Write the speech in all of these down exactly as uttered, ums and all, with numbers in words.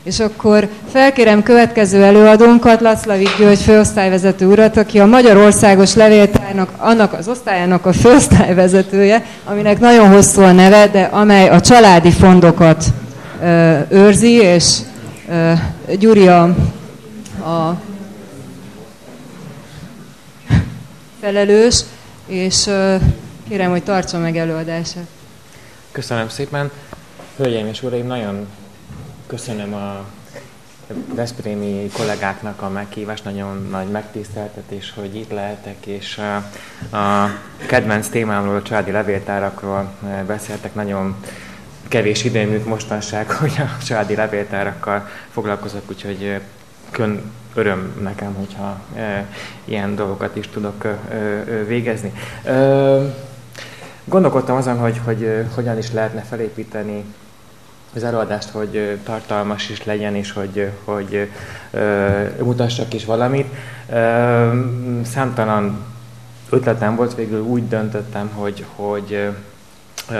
És akkor felkérem következő előadónkat, Laszlavik György főosztályvezető urat, aki a Magyarországos Levéltárnak, annak az osztályának a főosztályvezetője, aminek nagyon hosszú a neve, de amely a családi fondokat ö, őrzi, és ö, Gyuri a, a felelős, és ö, kérem, hogy tartsa meg előadását. Köszönöm szépen. Hölgyeim és uraim, nagyon köszönöm a veszprémi kollégáknak a meghívást, nagyon nagy megtiszteltetés, hogy itt lehetek, és a, a kedvenc témámról, a családi levéltárakról beszéltek. Nagyon kevés időm jut mostanság, hogy a családi levéltárakkal foglalkozok, úgyhogy külön öröm nekem, hogyha e, ilyen dolgokat is tudok e, e, végezni. E, gondolkodtam azon, hogy, hogy hogyan is lehetne felépíteni az előadást, hogy tartalmas is legyen, és hogy, hogy uh, mutassak is valamit. Uh, számtalan ötletem volt, végül úgy döntöttem, hogy, hogy uh,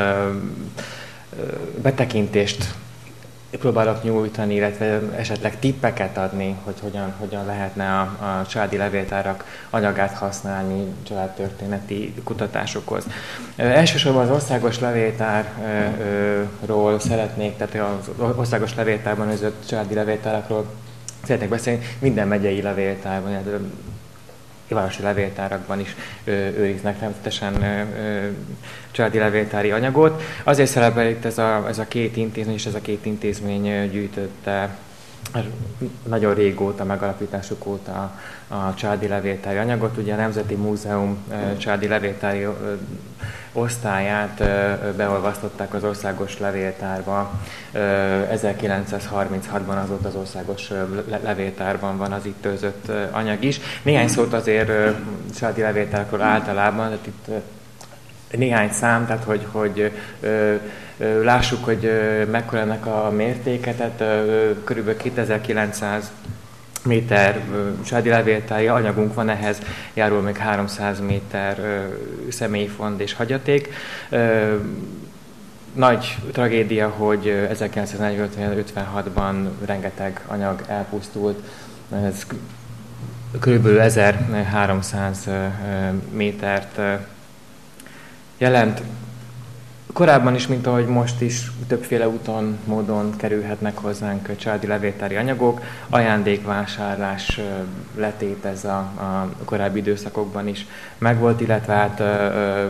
betekintést próbálok nyújtani, illetve esetleg tippeket adni, hogy hogyan, hogyan lehetne a, a családi levéltárak anyagát használni családtörténeti kutatásokhoz. E, elsősorban az országos levéltárról szeretnék, tehát az országos levéltárban őrzött családi levéltárakról szeretnék beszélni, minden megyei levéltárban, városi levéltárakban is ö, őriznek természetesen ö, ö, családi levéltári anyagot. Azért szerepel itt ez a, ez a két intézmény, és ez a két intézmény gyűjtötte nagyon régóta, megalapításuk óta a, a családi levéltári anyagot. Ugye a Nemzeti Múzeum ö, családi levéltári ö, osztályát ö, beolvasztották az országos levéltárba. Ö, ezerkilencszázharminchatban azóta az országos le- levéltárban van az itt őrzött ö, anyag is. Néhány szót azért ö, családi levéltárokról általában, tehát itt ö, néhány szám, tehát hogy, hogy ö, ö, lássuk, hogy ö, mekkora ennek a mértéke, tehát ö, körülbelül kétezer-kilencszáz méter családi levéltári anyagunk van, ehhez járul még háromszáz méter ö, személyi fond és hagyaték. Ö, nagy tragédia, hogy ezerkilencszáznegyvenöt-ötvenhatban rengeteg anyag elpusztult, ez körülbelül ezerháromszáz métert jelent. Korábban is, mint ahogy most is, többféle úton, módon kerülhetnek hozzánk családi levéltári anyagok. Ajándékvásárlás letét ez a, a korábbi időszakokban is megvolt, illetve hát ö, ö,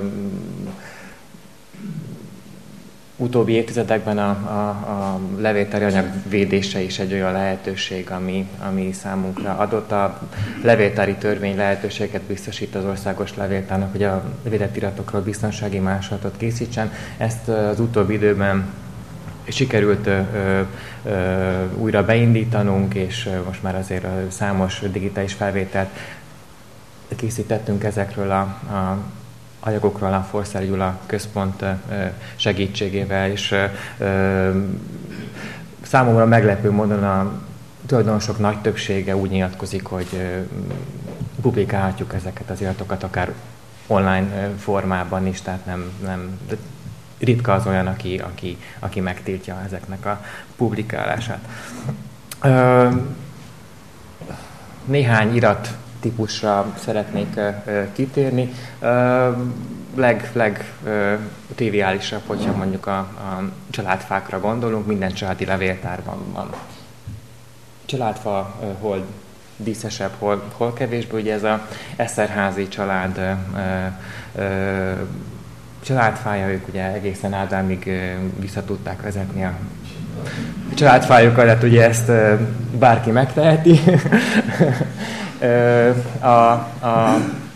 utóbbi évtizedekben a, a, a levéltári anyag védése is egy olyan lehetőség, ami, ami számunkra adott. A levéltári törvény lehetőséget biztosít az országos levéltárnak, hogy a védett iratokról biztonsági másolatot készítsen. Ezt az utóbbi időben sikerült ö, ö, újra beindítanunk, és most már azért számos digitális felvételt készítettünk ezekről a, a anyagokról a Forszer Gyula Központ segítségével, és számomra meglepő módon a tulajdonosok nagy többsége úgy nyilatkozik, hogy publikálhatjuk ezeket az iratokat akár online formában is, tehát nem, nem ritka az olyan, aki, aki, aki megtiltja ezeknek a publikálását. Néhány irat típusra szeretnék uh, kitérni. Uh, leg, leg uh, triviálisabb, hogyha mondjuk a, a családfákra gondolunk, minden családi levéltárban van családfa, uh, hol díszesebb, hol, hol kevésbé. Ugye ez a Eszterházy család uh, uh, családfája, ők ugye egészen Ádámig uh, vissza tudták vezetni a családfájukat, hát ugye ezt uh, bárki megteheti. A, a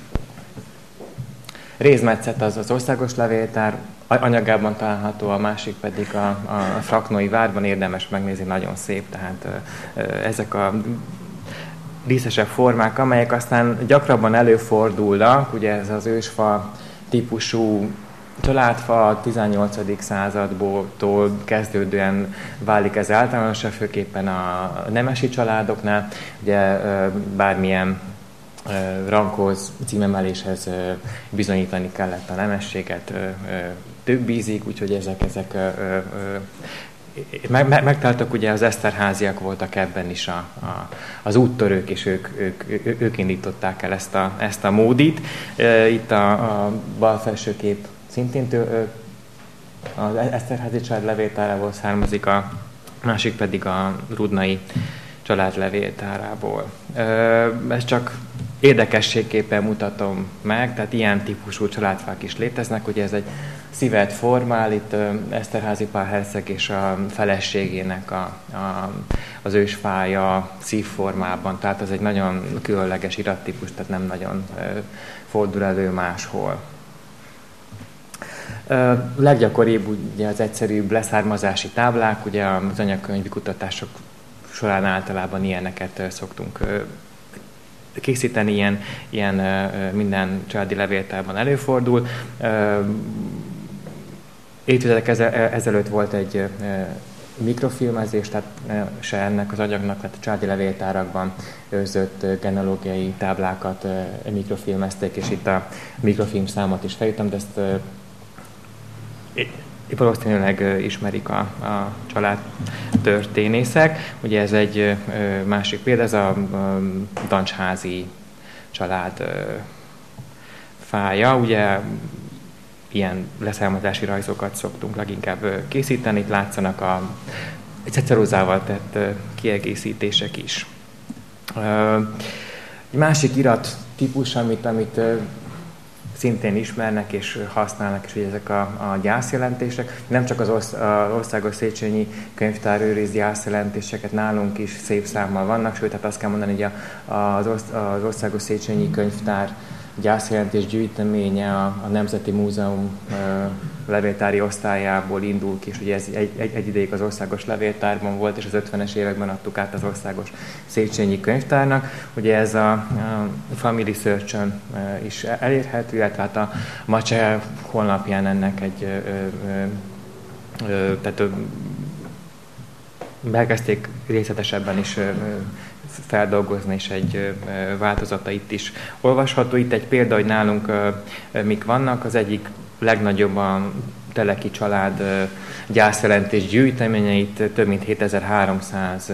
rézmetszet az az országos levéltár anyagában található, a másik pedig a, a Fraknói várban, érdemes megnézni, nagyon szép, tehát ezek a díszesebb formák, amelyek aztán gyakrabban előfordulnak, ugye ez az ősfa típusú családfa a tizennyolcadik századtól kezdődően válik ez általánosabb, főképpen a nemesi családoknál. Ugye bármilyen ranghoz, címemeléshez bizonyítani kellett a nemességet több ízig, úgyhogy ezek, ezek meg, meg, megtaláltak, ugye az Eszterháziak voltak ebben is a, a, az úttörők, és ők, ők, ők, ők indították el ezt a, ezt a módit. Itt a, a bal felső kép szintén tő, az Eszterházi család levéltárából származik, a másik pedig a rudnai család levéltárából. Ez csak érdekességképpen mutatom meg, tehát ilyen típusú családfák is léteznek, ugye ez egy szívet formál, itt Eszterházy Pál herceg és a feleségének a, a, az ősfája szívformában, tehát ez egy nagyon különleges irattípus, tehát nem nagyon fordul elő máshol. A leggyakoribb ugye az egyszerűbb leszármazási táblák, ugye az anyakönyvi kutatások során általában ilyeneket szoktunk készíteni, ilyen, ilyen minden családi levéltárban előfordul. Évtizedek ezelőtt volt egy mikrofilmezés, tehát se ennek az anyagnak, tehát a családi levéltárakban őrzött genealógiai táblákat mikrofilmezték, és itt a mikrofilm számot is felírtam, de ezt valószínűleg ismerik a, a család történészek. Ugye ez egy másik példa, ez a Dancsházi család fája. Ugye ilyen leszármazási rajzokat szoktunk leginkább készíteni. Itt látszanak a ceceruzával tett kiegészítések is. Egy másik irat típus, amit, amit szintén ismernek és használnak, és ugye ezek a, a gyászjelentések. Nem csak az Országos Széchenyi Könyvtár őriz gyászjelentéseket, nálunk is szép számmal vannak, sőt, hát azt kell mondani, hogy a, az, az Országos Széchenyi Könyvtár gyászjelentés gyűjteménye a, a Nemzeti Múzeum ö, levéltári osztályából indul ki, és ugye ez egy, egy, egy ideig az Országos Levéltárban volt, és az ötvenes években adtuk át az Országos Széchenyi Könyvtárnak. Ugye ez a, a Family Search-ön is elérhető, illetve hát a Mace honlapján ennek egy ö, ö, ö, tehát ö, elkezdték részletesebben is ö, feldolgozni, és egy változata itt is olvasható. Itt egy példa, hogy nálunk mik vannak. Az egyik legnagyobb a Teleki család gyászjelentés gyűjteménye, itt több mint hétezer-háromszáz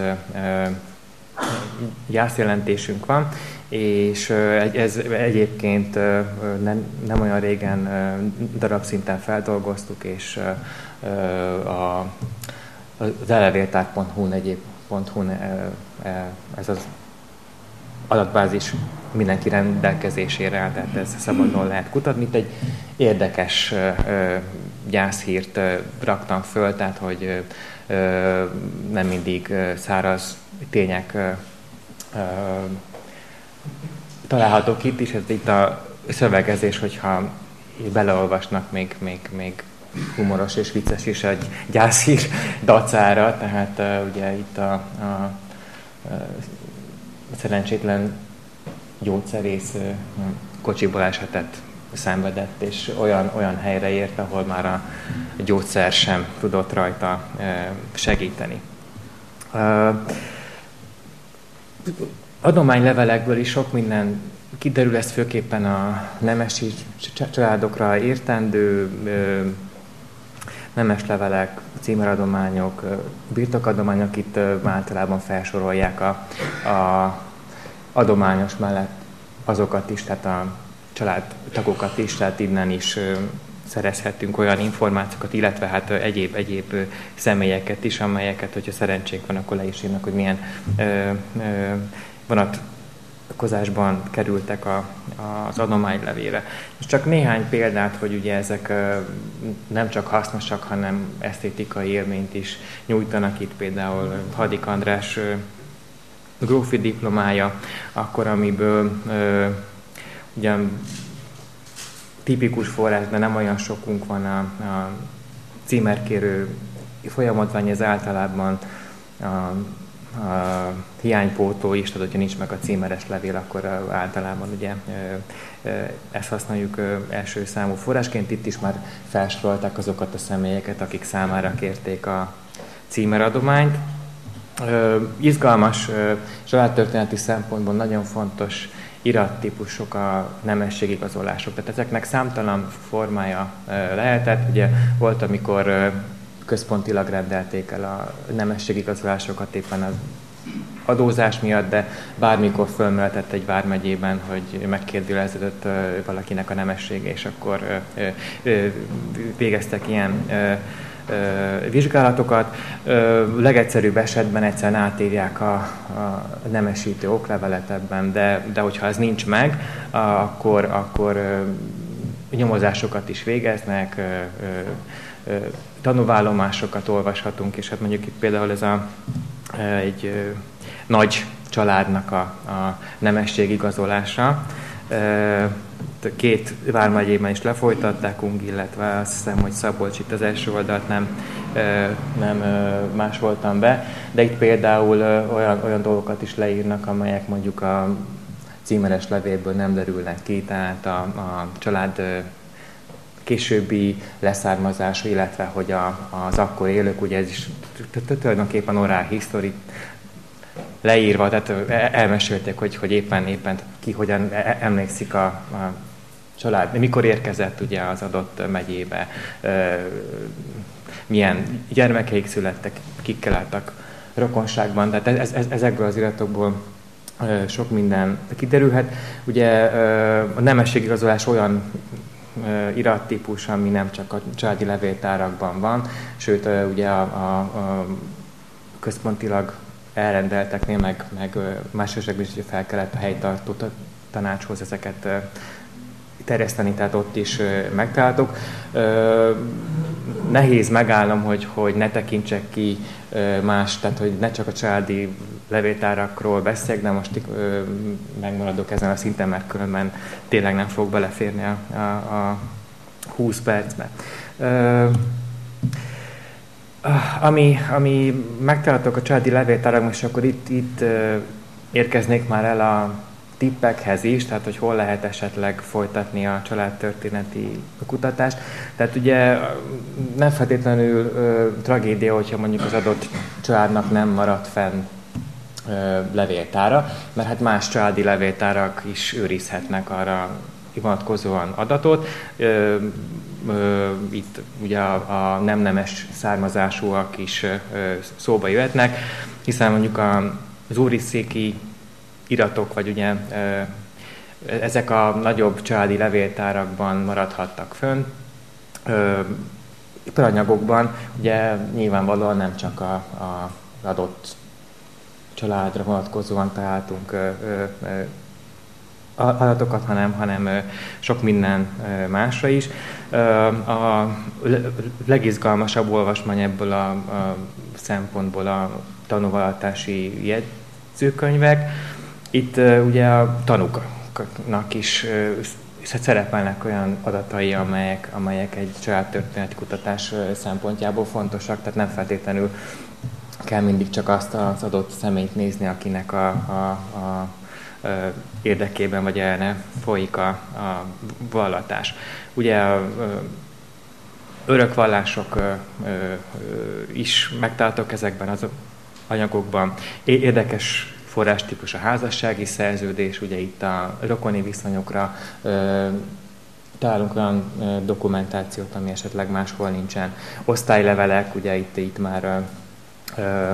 gyászjelentésünk van, és ez egyébként nem, nem olyan régen darabszinten feldolgoztuk, és a, az elevéltár pont hu-n egyéb .hu-n ez az adatbázis mindenki rendelkezésére áll, tehát ez szabadon lehet kutatni. Itt egy érdekes gyászhírt raktam föl, tehát hogy nem mindig száraz tények találhatók itt is. Ez itt a szövegezés, hogyha beleolvasnak, még, még, még humoros és vicces is egy gyászhír dacára, tehát uh, ugye itt a, a, a szerencsétlen gyógyszerész uh, kocsiból esetet szenvedett, és olyan, olyan helyre ért, ahol már a gyógyszer sem tudott rajta uh, segíteni. Uh, adománylevelekből is sok minden kiderül, ez főképpen a nemesi családokra értendő uh, nemes levelek, címeradományok, birtokadományok, itt általában felsorolják a, a adományos mellett azokat is, tehát a családtagokat is, tehát innen is szerezhetünk olyan információkat, illetve hát egyéb, egyéb személyeket is, amelyeket, hogyha szerencsénk van, akkor le is írnak, hogy milyen ö, ö, vonatkozásban kerültek a, az adománylevére. És csak néhány példát, hogy ugye ezek nem csak hasznosak, hanem esztétikai élményt is nyújtanak. Itt például Hadik András grófi diplomája, akkor amiből ugyan tipikus forrás, de nem olyan sokunk van a, a címerkérő folyamatban, ez általában a, a hiánypótló is, tehát hogyha nincs meg a címeres levél, akkor általában ugye ezt használjuk első számú forrásként. Itt is már felsorolták azokat a személyeket, akik számára kérték a címeradományt. Izgalmas családtörténeti szempontból nagyon fontos irattípusok a nemességigazolások. Tehát ezeknek számtalan formája lehetett. Ugye volt, amikor központilag rendelték el a nemességigazolásokat éppen az adózás miatt, de bármikor fölmehetett egy vármegyében, hogy megkérdőjeleződött valakinek a nemessége, és akkor végeztek ilyen vizsgálatokat. Legegyszerűbb esetben egyszerűen átírják a, a nemesítő oklevelet ebben, de, de hogyha ez nincs meg, akkor, akkor nyomozásokat is végeznek, tanúvállomásokat olvashatunk, és hát mondjuk itt például ez a, egy nagy családnak a, a nemességigazolása. Két vármegyében is lefolytatták, Ung, illetve azt hiszem, hogy Szabolcs, itt az első oldalt nem, nem más voltam be, de itt például olyan, olyan dolgokat is leírnak, amelyek mondjuk a címeres levélből nem derülnek ki, tehát a, a család későbbi leszármazása, illetve hogy a, az akkor élők, ugye ez is tulajdonképpen oral history leírva, tehát elmesélték, hogy, hogy éppen, éppen ki hogyan emlékszik a, a család, mikor érkezett ugye az adott megyébe, milyen gyermekeik születtek, kikkel álltak rokonságban, tehát ez, ez, ezekből az iratokból sok minden kiderülhet. Ugye a nemességigazolás olyan irattípus, ami nem csak a családi levéltárakban van, sőt ugye a, a, a központilag elrendelteknél, meg, meg más esetekben is fel kellett a helytartó tanácshoz ezeket terjeszteni, tehát ott is megtaláltuk. Nehéz megállnom, hogy, hogy ne tekintsek ki más, tehát hogy ne csak a családi levéltárakról beszéljek, de most megmaradok ezen a szinten, mert különben tényleg nem fog beleférni a, a, a húsz percbe. Ami, ami megtaláltok a családi levéltárakban, és akkor itt, itt érkeznék már el a tippekhez is, tehát hogy hol lehet esetleg folytatni a családtörténeti kutatást. Tehát ugye nem feltétlenül ö, tragédia, hogyha mondjuk az adott családnak nem maradt fenn ö, levéltára, mert hát más családi levéltárak is őrizhetnek arra vonatkozóan adatot. Ö, ö, itt ugye a, a nem nemes származásúak is ö, szóba jöhetnek, hiszen mondjuk a, az úriszéki iratok, vagy ugye ezek a nagyobb családi levéltárakban maradhattak fönn. Peranyagokban ugye nyilvánvalóan nem csak a, a adott családra vonatkozóan találtunk adatokat, hanem, hanem sok minden másra is. A legizgalmasabb olvasmány ebből a, a szempontból a tanúvallatási jegyzőkönyvek. Itt uh, ugye a tanúknak is uh, szerepelnek olyan adatai, amelyek, amelyek egy családtörténeti kutatás uh, szempontjából fontosak, tehát nem feltétlenül kell mindig csak azt az adott személyt nézni, akinek a, a, a, a érdekében vagy ellene folyik a, a vallatás. Ugye a örökvallások uh, uh, is megtaláltok ezekben az anyagokban. Érdekes forrástípus a házassági szerződés, ugye itt a rokoni viszonyokra ö, találunk olyan ö, dokumentációt, ami esetleg máshol nincsen. Osztálylevelek, ugye itt, itt már ö, ö,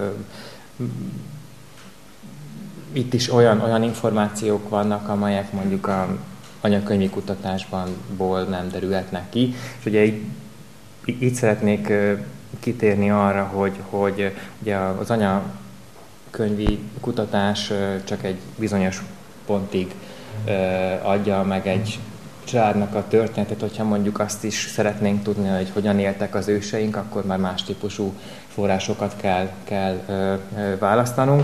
itt is olyan, olyan információk vannak, amelyek mondjuk a anyakönyvi kutatásból nem derülhetnek ki. És ugye itt, itt szeretnék ö, kitérni arra, hogy, hogy ugye az anya könyvi kutatás csak egy bizonyos pontig adja meg egy családnak a történetet, hogyha mondjuk azt is szeretnénk tudni, hogy hogyan éltek az őseink, akkor már más típusú forrásokat kell, kell választanunk.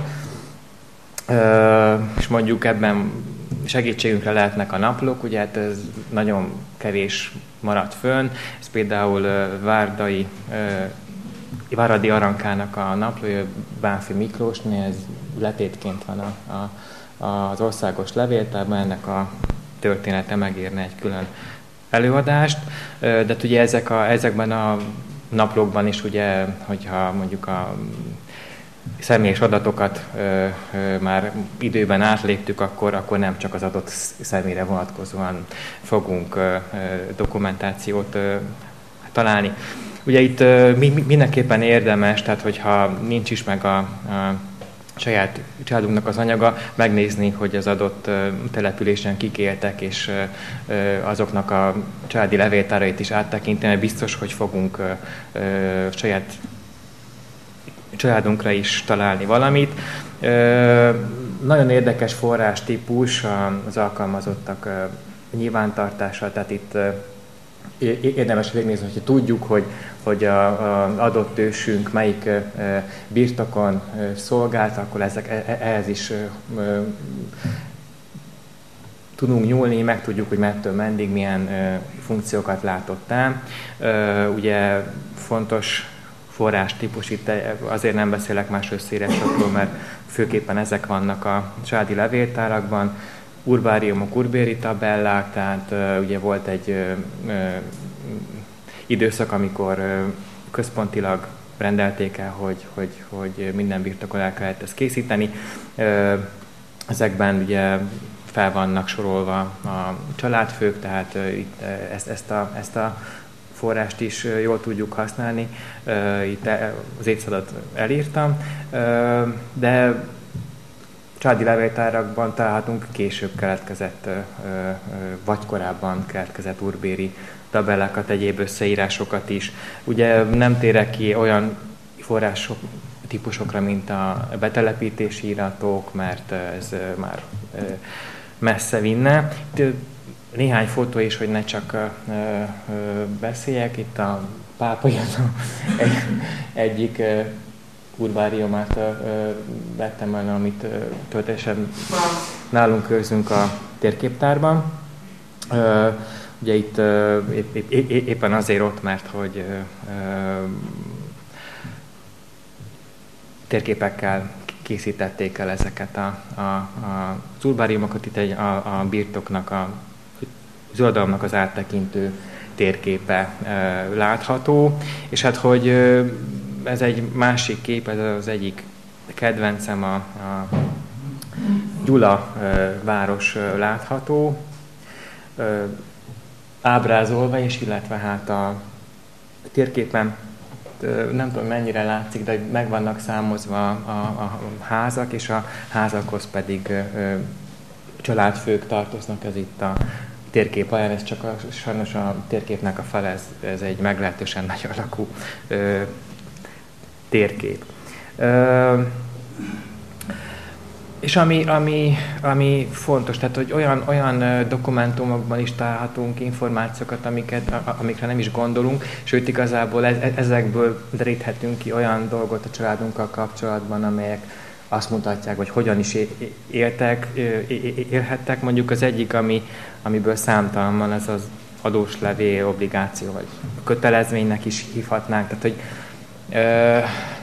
És mondjuk ebben segítségünkre lehetnek a naplók, ugye hát ez nagyon kevés maradt fönn, ez például Várdai Váradi Arankának a naplója, Bánfi Miklósné, ez letétként van a, a, az országos levéltárban, ennek a története megérne egy külön előadást, de ugye ezek a, ezekben a naplókban is, ugye, hogyha mondjuk a személyes adatokat ö, ö, már időben átléptük, akkor, akkor nem csak az adott személyre vonatkozóan fogunk ö, ö, dokumentációt ö, találni. Ugye itt mindenképpen érdemes, tehát hogyha nincs is meg a, a saját családunknak az anyaga, megnézni, hogy az adott településen kik éltek, és azoknak a családi levéltárait is áttekinteni, mert biztos, hogy fogunk saját családunkra is találni valamit. Nagyon érdekes forrástípus az alkalmazottak nyilvántartása, tehát itt érdemes végignézni, hogy tudjuk, hogy, hogy az adott ősünk melyik birtokon szolgált, akkor ezek, ehhez is tudunk nyúlni, meg tudjuk, hogy mettől mendig milyen funkciókat látott el. Ugye fontos forrástípus, itt azért nem beszélek más összírásokról, mert főképpen ezek vannak a családi levéltárakban, urbáriumok, urbéri tabellák, tehát uh, ugye volt egy uh, uh, időszak, amikor uh, központilag rendelték el, hogy, hogy, hogy minden birtokon el kellett ezt készíteni. Uh, ezekben ugye fel vannak sorolva a családfők, tehát uh, itt, uh, ezt, ezt, a, ezt a forrást is uh, jól tudjuk használni. Uh, itt az évszázadot elírtam, uh, de családi levéltárakban találhatunk később keletkezett, vagy korábban keletkezett urbéri tabellákat, egyéb összeírásokat is. Ugye nem térek ki olyan források típusokra, mint a betelepítési iratok, mert ez már messze vinne. Néhány fotó is, hogy ne csak beszéljek. Itt a pápa egy, egyik urbáriumát vettem el, amit töltesen nálunk őrzünk a térképtárban. Ö, ugye itt ö, épp, épp, éppen azért ott, mert hogy ö, térképekkel készítették el ezeket a, a, a, az urbáriumokat. Itt egy, a, a birtoknak, a, az uradalomnak az áttekintő térképe ö, látható. És hát, hogy ö, ez egy másik kép, ez az egyik kedvencem, a, a Gyula ö, város ö, látható, ö, ábrázolva is, illetve hát a térképen ö, nem tudom mennyire látszik, de meg vannak számozva a, a, a házak, és a házakhoz pedig ö, családfők tartoznak, ez itt a térkép alján, ez csak a, sajnos a térképnek a fele, ez, ez egy meglehetősen nagy alakú ö, térkép. Ö, és ami, ami, ami fontos, tehát hogy olyan, olyan dokumentumokban is találhatunk információkat, amiket, amikre nem is gondolunk, sőt igazából ezekből deríthetünk ki olyan dolgot a családunkkal kapcsolatban, amelyek azt mutatják, hogy hogyan is éltek, élhettek. Mondjuk az egyik, ami, amiből számtalan van, ez az adóslevél, obligáció, vagy kötelezménynek is hívhatnánk. Tehát, hogy ö,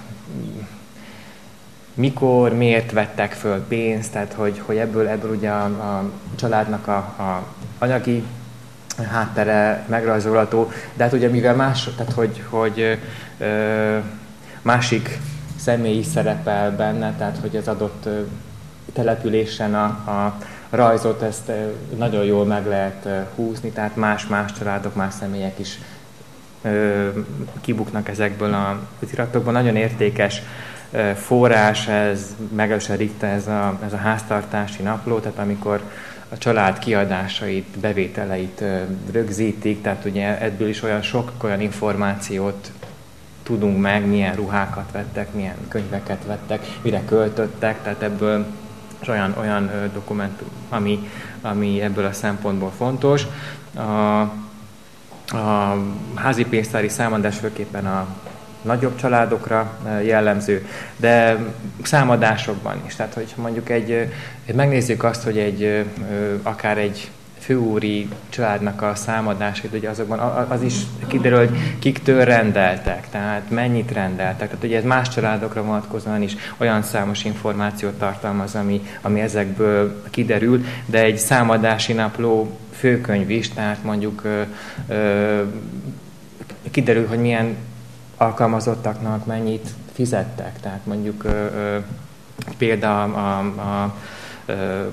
mikor, miért vettek föl pénzt, tehát hogy, hogy ebből, ebből ugye a, a családnak a, a anyagi háttere megrajzolható, de hát ugye mivel más, tehát hogy, hogy ö, másik személy is szerepel benne, tehát hogy az adott ö, településen a, a rajzot ezt ö, nagyon jól meg lehet ö, húzni, tehát más-más családok, más személyek is ö, kibuknak ezekből az iratokból. Nagyon értékes forrás, ez megerősítette ez a, ez a háztartási napló, tehát amikor a család kiadásait, bevételeit rögzítik, tehát ugye ebből is olyan sok olyan információt tudunk meg, milyen ruhákat vettek, milyen könyveket vettek, mire költöttek, tehát ebből olyan, olyan dokumentum, ami, ami ebből a szempontból fontos. A, a házi pénztári számadás főképpen a nagyobb családokra jellemző, de számadásokban is. Tehát, hogy mondjuk egy, megnézzük azt, hogy egy, akár egy főúri családnak a számadásait, ugye azokban az is kiderül, hogy kiktől rendeltek, tehát mennyit rendeltek. Tehát ugye ez más családokra vonatkozóan is olyan számos információt tartalmaz, ami, ami ezekből kiderül, de egy számadási napló főkönyv is, tehát mondjuk ö, ö, kiderül, hogy milyen alkalmazottaknak mennyit fizettek. Tehát mondjuk ö, ö, például a, a ö,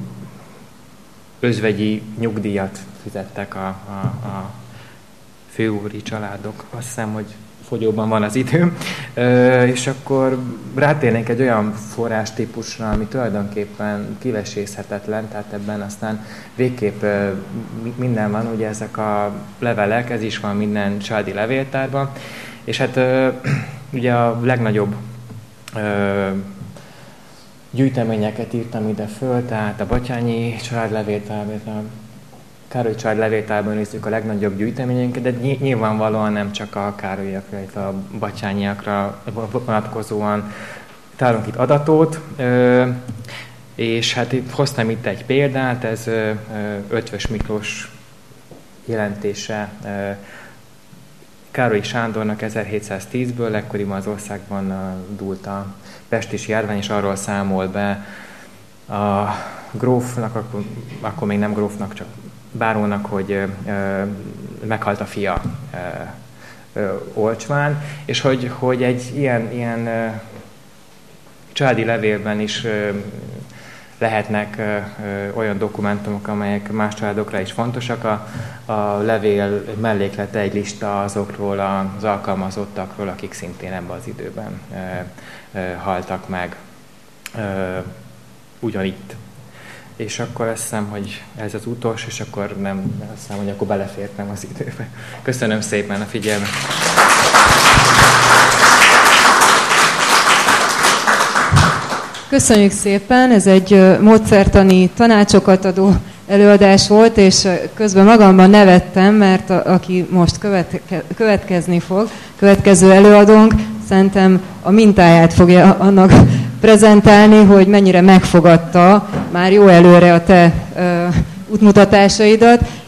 özvegyi nyugdíjat fizettek a, a, a főúri családok. Azt hiszem, hogy fogyóban van az időm, és akkor rátérnénk egy olyan forrástípusra, ami tulajdonképpen kivesészhetetlen, tehát ebben aztán végképp minden van, ugye ezek a levelek, ez is van minden családi levéltárban, és hát ugye a legnagyobb gyűjteményeket írtam ide föl, tehát a Batthyány családlevéltárban, a Károly családlevéltárban nézzük a legnagyobb gyűjteményeket, de nyilvánvalóan nem csak a Károlyakra, illetve a Batthyányiakra vonatkozóan találunk itt adatot, és hát itt hoztam itt egy példát, ez Eötvös Miklós jelentése Károly Sándornak ezerhétszáztízből, ekkoriban az országban dúlt a pestis járvány, és arról számol be a grófnak, akkor, akkor még nem grófnak, csak bárónak, hogy ö, ö, meghalt a fia ö, ö, olcsván, és hogy, hogy egy ilyen, ilyen ö, családi levélben is ö, lehetnek ö, ö, olyan dokumentumok, amelyek más családokra is fontosak. A, a levél melléklete egy lista azokról az alkalmazottakról, akik szintén ebben az időben ö, ö, haltak meg ö, ugyanitt. És akkor azt hiszem, hogy ez az utolsó, és akkor nem, azt hiszem, hogy akkor belefértem az időbe. Köszönöm szépen a figyelmet! Köszönjük szépen, ez egy módszertani tanácsokat adó előadás volt, és közben magamban nevettem, mert a, aki most követke, következni fog, következő előadónk, szerintem a mintáját fogja annak prezentálni, hogy mennyire megfogadta már jó előre a te uh, útmutatásaidat,